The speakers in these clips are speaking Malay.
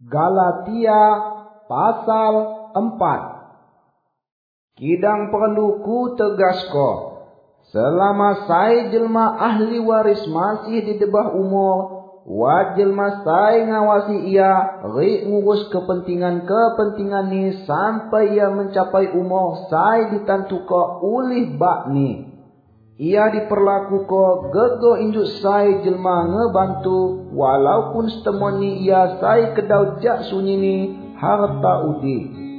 Galatia pasal 4. Kidang perlu ku tegasko, selama sai jelma ahli waris masih di debah umur, wa jelma sai ngawasi ia, ri ngurus kepentingan ni sampai ia mencapai umur sai ditantuko ulih bak ni. Ia diperlaku ko gego injuk sai jelma ngebantu, walaupun setemoni ia sai kedau jak sunyi ni harta udi.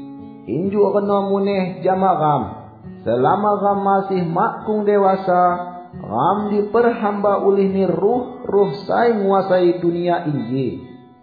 Injuk kena muneh jama ram, selama ram masih makung dewasa, ram diperhamba ulih ni ruh sai nguasai dunia inji.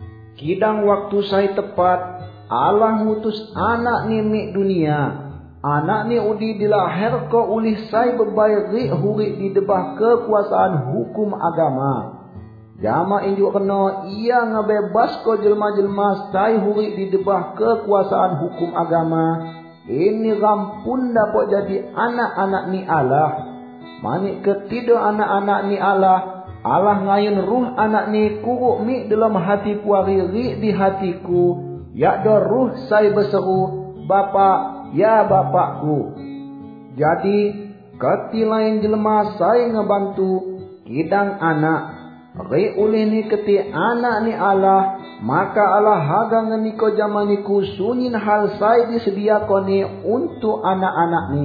Kidang waktu sai tepat, Allah ngutus anak ni mik dunia. Anak ni udi dilahir ko ulih sai bebai rik hurik di debah kekuasaan hukum agama. Jama injuk kena ia ngebebas ko jelma-jelma sai hurik di debah kekuasaan hukum agama. Ini rampun dapat jadi anak-anak ni Allah. Manik ketidak anak-anak ni Allah, Allah ngayun ruh anak ni kuruk mik dalam hati puari rik di hatiku, yakdo ruh sai berseru, Bapa, ya Bapakku. Jadi keti lain jelma sai ngebantu kidang anak, ri ulih ni keti anak ni Allah, maka Allah haga ngeniko jamaniku sunyin hal sai disediako ni untuk anak-anak ni.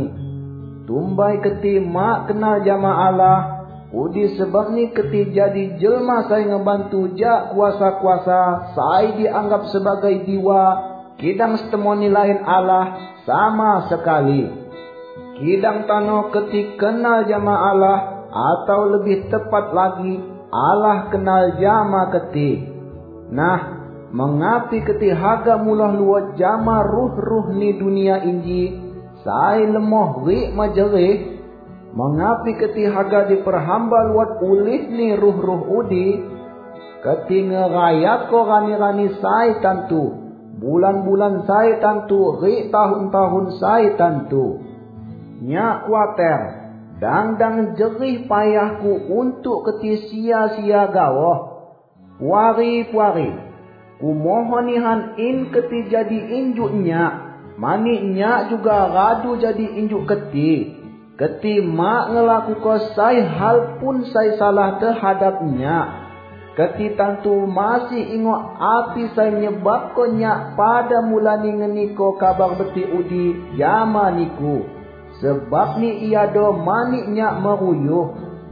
Tumbai keti mak kenal jama Allah, udi sebab ni keti jadi jelma sai ngebantu jak kuasa-kuasa sai dianggap sebagai diwa, kidang setemoni lain Allah sama sekali. Kidang tano keti kenal jama Allah, atau lebih tepat lagi Allah kenal jama keti. Nah, mengapi keti haga mulah luat jama ruh-ruh ni dunia inji sai lemoh rik majerih? Mengapi keti haga diperhamba luat ulih ni ruh-ruh udi? Keti ngerayat ko rani-rani sai tantu, bulan-bulan sai tantu, ri tahun-tahun sai tantu. Nyak kuater, dang jerih payahku untuk keti sia-sia gawoh. Puari-puari, kumohon nihan in keti jadi injuk nyak, mani nyak juga radu jadi injuk keti. Keti mak ngelaku ko sai hal pun sai salah terhadap nyak. Keti tantu masih ingok api saya nyebab ko nyak pada mulani ngeniko kabar beti udi jama niku. Sebab ni ia do manik nyak meruyuh.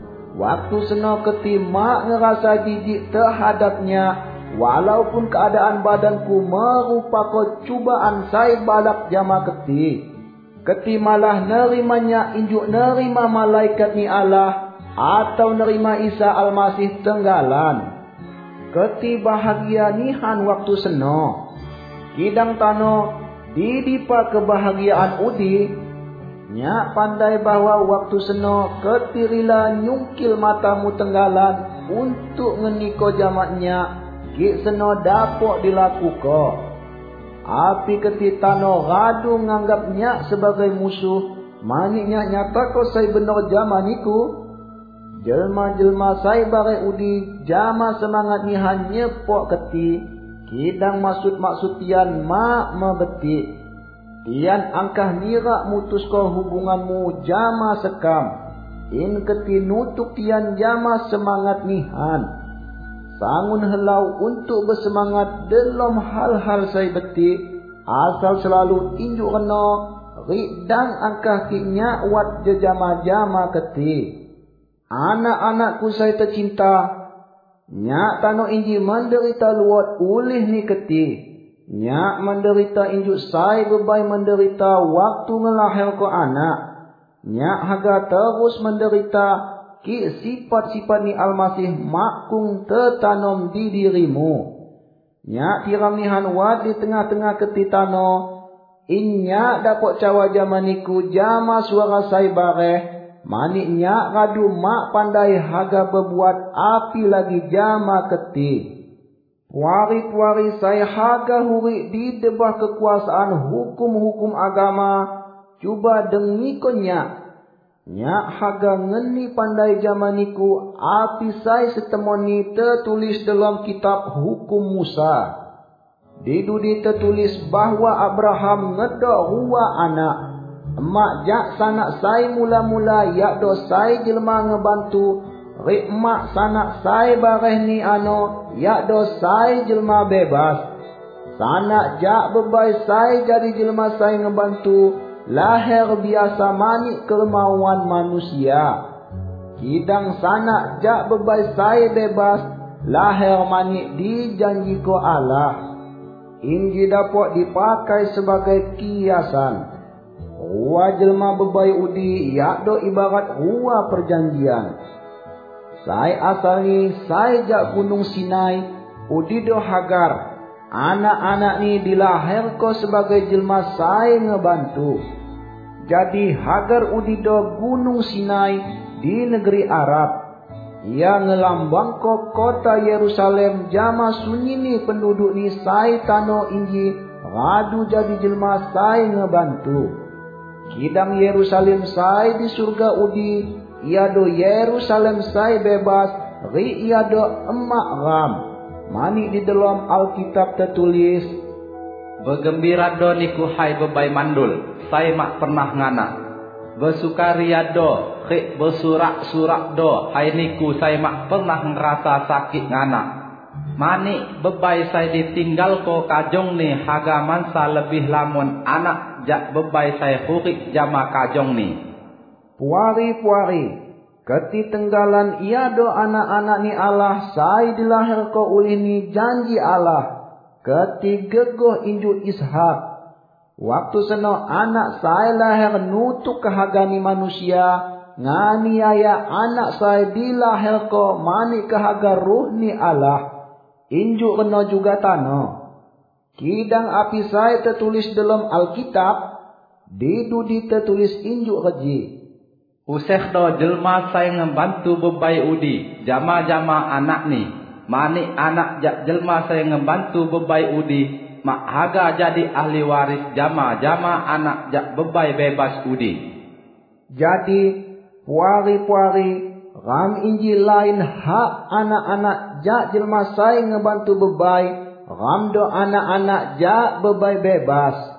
Waktu seno keti mak ngerasa jijik terhadap nyak, walaupun keadaan badanku merupakan cubaan saya balak jama keti. Keti malah nerimanya injuk nerima malaikat ni Allah, atau nerima Isa Al-Masih tenggalan. Keti bahagia nihan waktu seno. Kidang tano didipa kebahagiaan udi, nyak pandai bahwa waktu seno keti rila nyungkil matamu tenggalan untuk ngeniko jamaknya, ki seno dapok dilakuko. Api keti tano radu nganggap nyak sebagai musuh, mani nyak nyata ko sai benar jamaniku. Jelma-jelma sai bare udi jama semangat nihan nyepok keti, kidang maksud tian mak mebeti. Tian angkah nirak mutus ko hubunganmu jama sekam, in keti nutuk tian jama semangat nihan. Sangun helau untuk bersemangat dalam hal-hal sai beti, asal selalu injuk reno ridang angkah kinyak wat jejama-jama keti. Anak-anakku saya tercinta, nyak tano inji menderita luat ulih ni keti. Nyak menderita injuk sai bebai menderita waktu ngelahir ko anak. Nyak haga terus menderita ki sifat-sifat ni Al-Masih makung tertanam di dirimu. Nyak tiramihan wat di tengah-tengah keti tano, in nyak dapat cawa jamaniku jama suara sai bareh, manik nyak radu mak pandai haga berbuat api lagi jama keti. Puari-puari saya haga hurik di debah kekuasaan hukum-hukum agama, cuba dengiko nyak. Nyak haga ngeni pandai jamaniku api sai setemoni tertulis dalam kitab hukum Musa. Didudi tertulis bahwa Abraham ngedok rua anak. Emak jak sanak sai mula-mula yakdo sai jelma ngebantu. Rik emak sanak sai bareh ni ano yakdo sai jelma bebas. Sanak jak bebai sai jadi jelma sai ngebantu. Lahir biasa manik kemauan manusia. Kidang sanak jak bebai sai bebas. Lahir manik dijanji ko Allah. Inji dapat dipakai sebagai kiasan. Rua jelma bebai udi yakdo ibarat rua perjanjian. Sai asal ni sai jak gunung Sinai udi do Hagar. Anak-anak ni dilahir ko sebagai jelma sai ngebantu. Jadi Hagar udi do gunung Sinai di negeri Arab. Ia ngelambang ko kota Yerusalem jama sunyi ni penduduk ni sai tano inji radu jadi jelma sai ngebantu. Kidang Yerusalem sai di surga udi, ia do Yerusalem sai bebas, ri ia do emak ram. Mani di dalam Alkitab tertulis, bergembira do niku hai bebai mandul, sai mak pernah ngana. Bersukaria do, rik bersurak-surak do, hai niku sai mak pernah ngerasa sakit ngana. Mani bebai sai ditinggal ko kajong ni haga mansa lebih lamun anak jak bebai sai hurik jama kajong ni. Puari-puari, keti tenggalan ia do anak-anak ni Allah sai dilahir ko ulih ni janji Allah. Keti gegoh inju Ishak. Waktu seno anak sai lahir nutuk kehagani manusia. Nganiaya anak sai dilahir ko mani kehaga ruh ni Allah. Inju kena juga tano. Kidang api sai tertulis dalam Alkitab. Didudi tertulis inju reji. Useh do jelma sai ngebantu bebai udi. Jama-jama anak ni. Mani anak jak jelma sai ngebantu bebai udi. Mak haga jadi ahli waris jama-jama anak jak bebai bebas udi. Jadi puari-puari. Ram inji lain hak anak-anak jak jelma sai ngebantu bebai. Ram do anak-anak jak bebai bebas.